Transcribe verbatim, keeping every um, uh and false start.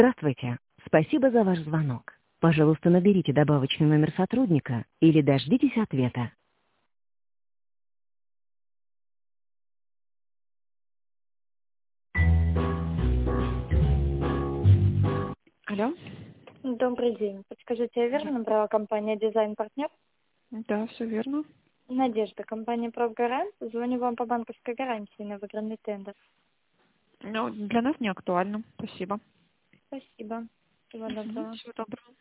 Здравствуйте. Спасибо за ваш звонок. Пожалуйста, наберите добавочный номер сотрудника или дождитесь ответа. Алло? Добрый день. Подскажите, я верно Здравствуйте. набрала компания «Дизайн-партнер»? Да, все верно. Надежда, компания «Профгарант». Звоню вам по банковской гарантии на выигранный тендер. Ну, для нас не актуально. Спасибо. Спасибо. Всего Мгм. доброго. Всего доброго.